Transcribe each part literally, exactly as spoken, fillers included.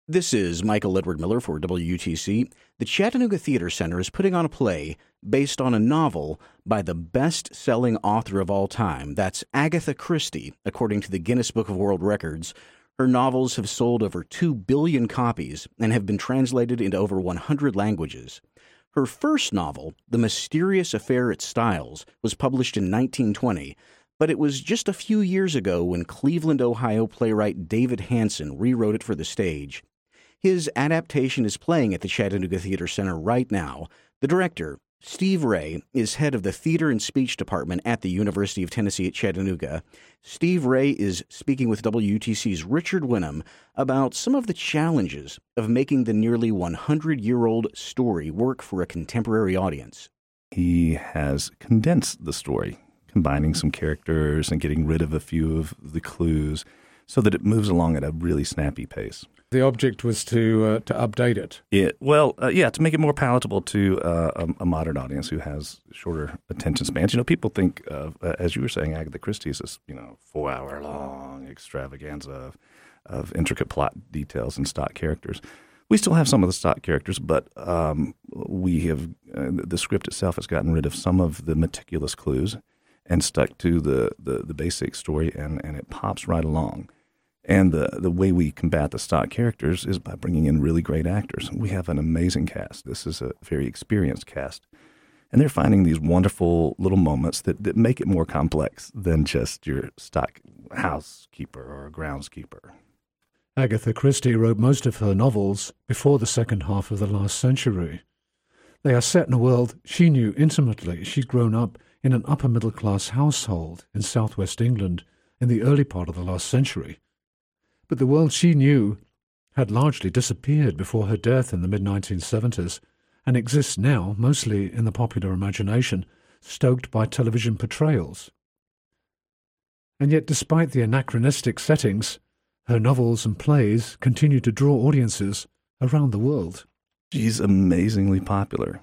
This is Michael Edward Miller for W U T C. The Chattanooga Theater Center is putting on a play based on a novel by the best-selling author of all time. That's Agatha Christie, according to the Guinness Book of World Records. Her novels have sold over two billion copies and have been translated into over one hundred languages. Her first novel, The Mysterious Affair at Styles, was published in nineteen twenty, but it was just a few years ago when Cleveland, Ohio playwright David Hanson rewrote it for the stage. His adaptation is playing at the Chattanooga Theater Center right now. The director, Steve Ray, is head of the Theater and Speech Department at the University of Tennessee at Chattanooga. Steve Ray is speaking with W U T C's Richard Winham about some of the challenges of making the nearly one hundred year old story work for a contemporary audience. He has condensed the story, combining some characters and getting rid of a few of the clues so that it moves along at a really snappy pace. The object was to uh, to update it. It well, uh, yeah, to make it more palatable to uh, a, a modern audience who has shorter attention spans. You know, people think of, uh, as you were saying, Agatha Christie is this, you know, four-hour-long extravaganza of, of intricate plot details and stock characters. We still have some of the stock characters, but um, we have uh, the script itself has gotten rid of some of the meticulous clues and stuck to the, the, the basic story, and, and it pops right along. And the, the way we combat the stock characters is by bringing in really great actors. We have an amazing cast. This is a very experienced cast. And they're finding these wonderful little moments that, that make it more complex than just your stock housekeeper or groundskeeper. Agatha Christie wrote most of her novels before the second half of the last century. They are set in a world she knew intimately. She'd grown up in an upper-middle-class household in southwest England in the early part of the last century. But the world she knew had largely disappeared before her death in the mid nineteen seventies and exists now mostly in the popular imagination, stoked by television portrayals. And yet, despite the anachronistic settings, her novels and plays continue to draw audiences around the world. She's amazingly popular.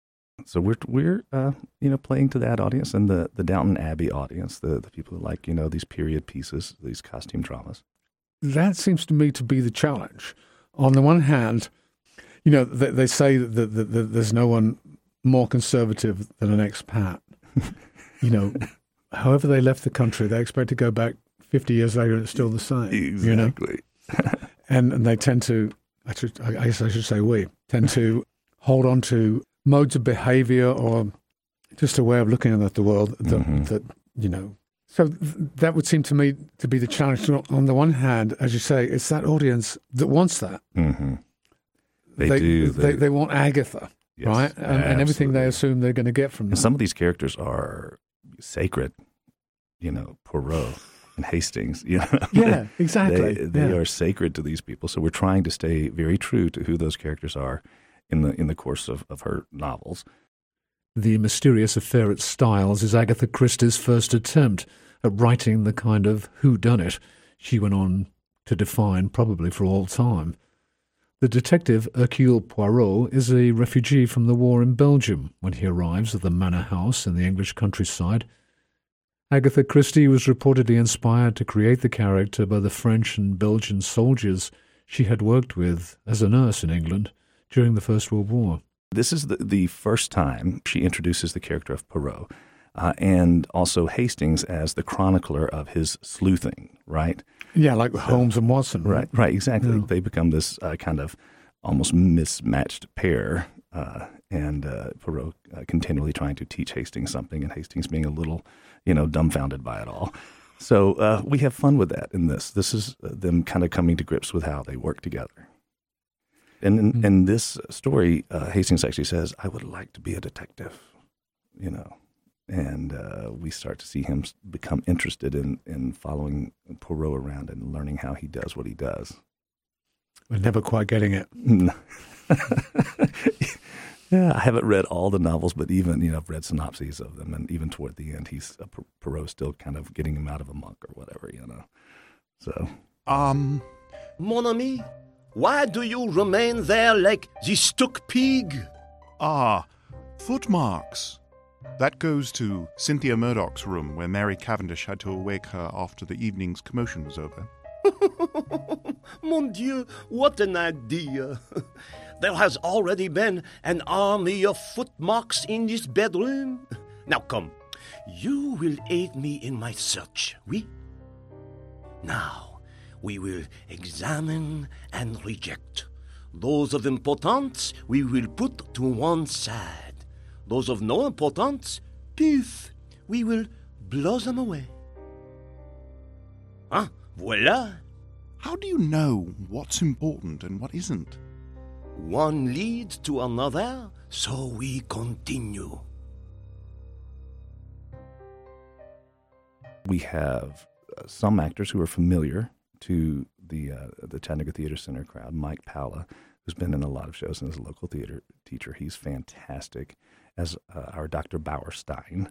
So we're we're uh, you know playing to that audience and the, the Downton Abbey audience, the, the people who like you know these period pieces, these costume dramas. That seems to me to be the challenge. On the one hand, you know, they, they say that, that, that there's no one more conservative than an expat. You know, however they left the country, they expect to go back fifty years later and it's still the same. Exactly. You know? and, and they tend to, I, should, I guess I should say we, tend to hold on to modes of behavior or just a way of looking at the world that, mm-hmm. that you know, So that would seem to me to be the challenge. On the one hand, as you say, it's that audience that wants that. Mm-hmm. They, they do. They, they, they want Agatha, yes, right? And, and everything they assume they're going to get from them. And some of these characters are sacred, you know, Poirot and Hastings. You know? Yeah, exactly. They, they yeah. are sacred to these people. So we're trying to stay very true to who those characters are in the in the course of, of her novels. The Mysterious Affair at Styles is Agatha Christie's first attempt at writing the kind of whodunit she went on to define probably for all time. The detective Hercule Poirot is a refugee from the war in Belgium when he arrives at the manor house in the English countryside. Agatha Christie was reportedly inspired to create the character by the French and Belgian soldiers she had worked with as a nurse in England during the First World War. This is the, the first time she introduces the character of Poirot, uh, and also Hastings as the chronicler of his sleuthing, right? Yeah, like so, Holmes and Watson. Right, right, exactly. Yeah. They become this uh, kind of almost mismatched pair, uh, and uh, Poirot uh, continually trying to teach Hastings something, and Hastings being a little, you know, dumbfounded by it all. So uh, we have fun with that in this. This is uh, them kind of coming to grips with how they work together. And in, mm-hmm. in this story, uh, Hastings actually says, I would like to be a detective, you know. And uh, we start to see him become interested in, in following Poirot around and learning how he does what he does. We're never quite getting it. Yeah, I haven't read all the novels, but even, you know, I've read synopses of them. And even toward the end, he's uh, Poirot's still kind of getting him out of a monk or whatever, you know. So. Um, Mon ami? Why do you remain there like the stuck pig? Ah, footmarks. That goes to Cynthia Murdoch's room, where Mary Cavendish had to awake her after the evening's commotion was over. Mon Dieu, what an idea! There has already been an army of footmarks in this bedroom. Now come, you will aid me in my search, oui? Now, we will examine and reject. Those of importance we will put to one side. Those of no importance, poof, we will blow them away. Ah, voila! How do you know what's important and what isn't? One leads to another, so we continue. We have uh, some actors who are familiar to the uh, the Chattanooga Theater Center crowd. Mike Palla, who's been in a lot of shows and is a local theater teacher. He's fantastic as uh, our Doctor Bauerstein.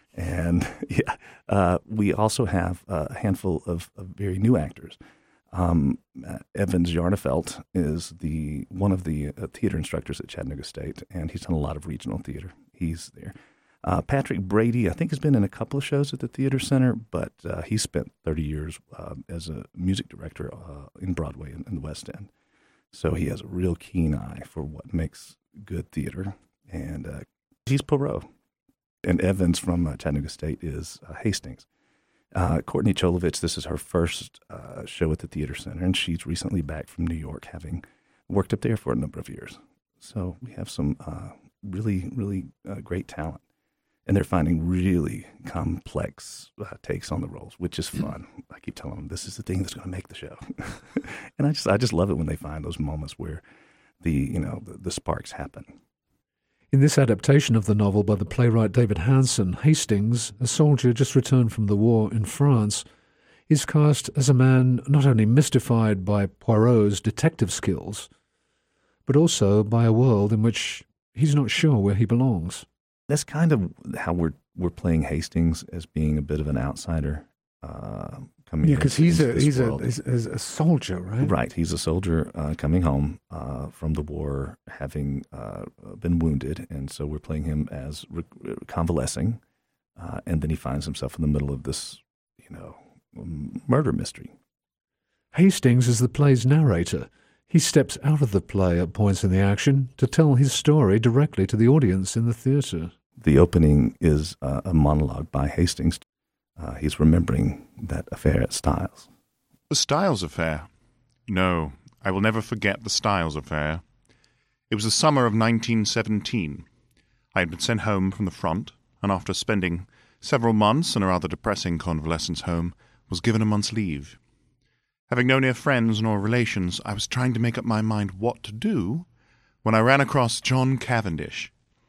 And yeah, uh, we also have a handful of, of very new actors. Um, uh, Evans Jarnefelt is the one of the uh, theater instructors at Chattanooga State, and he's done a lot of regional theater. He's there. Uh, Patrick Brady, I think, has been in a couple of shows at the Theater Center, but uh, he spent thirty years uh, as a music director uh, in Broadway in, in the West End. So he has a real keen eye for what makes good theater, and uh, he's Poirot. And Evans from uh, Chattanooga State is uh, Hastings. Uh, Courtney Cholovich, this is her first uh, show at the Theater Center, and she's recently back from New York, having worked up there for a number of years. So we have some uh, really, really uh, great talent. And they're finding really complex uh, takes on the roles, which is fun. I keep telling them, this is the thing that's going to make the show. And I just I just love it when they find those moments where the, you know, the, the sparks happen. In this adaptation of the novel by the playwright David Hanson, Hastings, a soldier just returned from the war in France, is cast as a man not only mystified by Poirot's detective skills, but also by a world in which he's not sure where he belongs. That's kind of how we're we're playing Hastings, as being a bit of an outsider. Uh, coming yeah, because he's a he's world. a he's, he's a soldier, right? Right, he's a soldier uh, coming home uh, from the war, having uh, been wounded, and so we're playing him as re- convalescing, uh, and then he finds himself in the middle of this, you know, murder mystery. Hastings is the play's narrator. He steps out of the play at points in the action to tell his story directly to the audience in the theater. The opening is uh, a monologue by Hastings. Uh, he's remembering that affair at Styles. The Styles affair? No, I will never forget the Styles affair. It was the summer of nineteen seventeen. I had been sent home from the front, and after spending several months in a rather depressing convalescence home, was given a month's leave. Having no near friends nor relations, I was trying to make up my mind what to do when I ran across John Cavendish.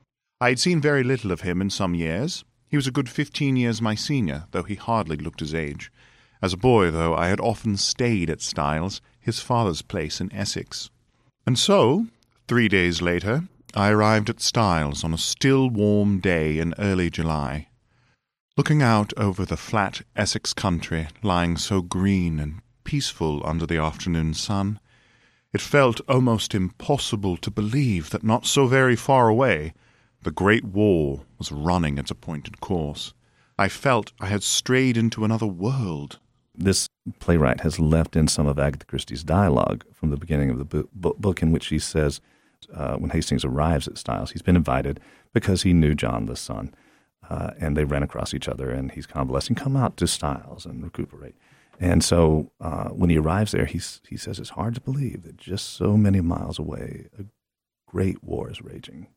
I had seen very little of him in some years. He was a good fifteen years my senior, though he hardly looked his age. As a boy, though, I had often stayed at Styles, his father's place in Essex. And so, three days later, I arrived at Styles on a still warm day in early July. Looking out over the flat Essex country, lying so green and peaceful under the afternoon sun, it felt almost impossible to believe that not so very far away the Great War was running its appointed course. I felt I had strayed into another world. This playwright has left in some of Agatha Christie's dialogue from the beginning of the bu- bu- book, in which she says uh, when Hastings arrives at Styles, he's been invited because he knew John the son, uh, and they ran across each other, and he's convalescing. Come out to Styles and recuperate. And so uh, when he arrives there, he's, he says it's hard to believe that just so many miles away, a great war is raging.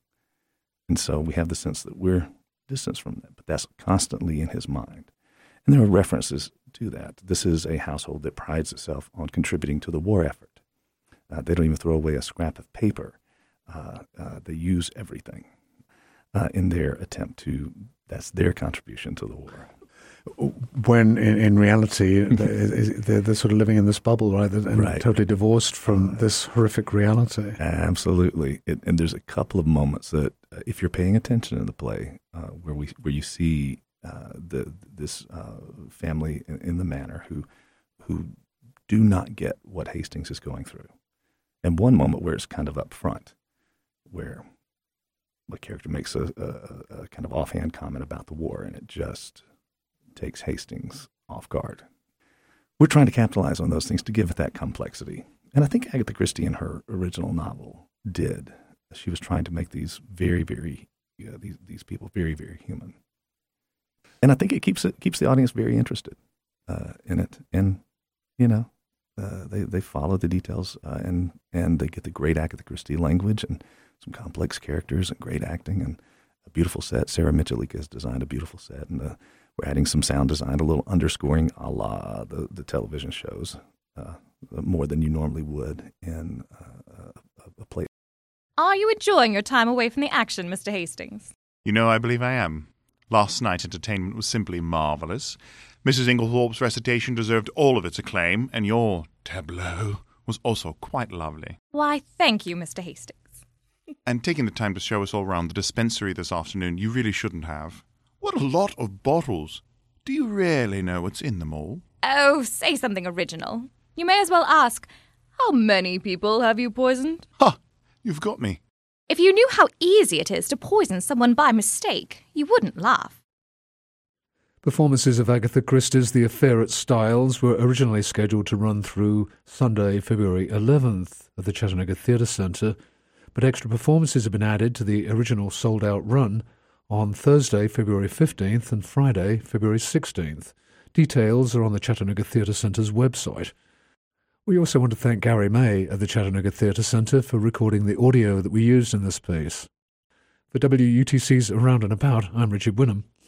And so we have the sense that we're distanced from that, but that's constantly in his mind. And there are references to that. This is a household that prides itself on contributing to the war effort. Uh, they don't even throw away a scrap of paper. Uh, uh, they use everything uh, in their attempt to, that's their contribution to the war. When in, in reality, they're, they're sort of living in this bubble, right? And right. Totally divorced from this horrific reality. Absolutely. It, and there's a couple of moments that, uh, if you're paying attention in the play, uh, where we where you see uh, the this uh, family in, in the manor who who do not get what Hastings is going through, and one moment where it's kind of up front, where the character makes a, a, a kind of offhand comment about the war, and it just takes Hastings off guard. we're trying to capitalize on those things to give it that complexity. And I think Agatha Christie in her original novel did. She was trying to make these very, very, you know, these these people very, very human. And I think it keeps it keeps the audience very interested uh, in it. And, you know, uh, they, they follow the details uh, and, and they get the great Agatha Christie language and some complex characters and great acting and a beautiful set. Sarah Michalika has designed a beautiful set. And uh, we're adding some sound design, a little underscoring a la the, the television shows, uh, more than you normally would in uh, a, a play. Are you enjoying your time away from the action, Mister Hastings? You know, I believe I am. Last night's entertainment was simply marvellous. Missus Inglethorpe's recitation deserved all of its acclaim, and your tableau was also quite lovely. Why, thank you, Mister Hastings. And taking the time to show us all around the dispensary this afternoon, you really shouldn't have. What a lot of bottles. Do you really know what's in them all? Oh, say something original. You may as well ask, how many people have you poisoned? Ha! You've got me. If you knew how easy it is to poison someone by mistake, you wouldn't laugh. Performances of Agatha Christie's The Affair at Styles were originally scheduled to run through Sunday, February eleventh at the Chattanooga Theatre Center, but extra performances have been added to the original sold-out run on Thursday, February fifteenth and Friday, February sixteenth. Details are on the Chattanooga Theatre Center's website. We also want to thank Gary May at the Chattanooga Theatre Center for recording the audio that we used in this piece. For W U T C's Around and About, I'm Richard Wynnum.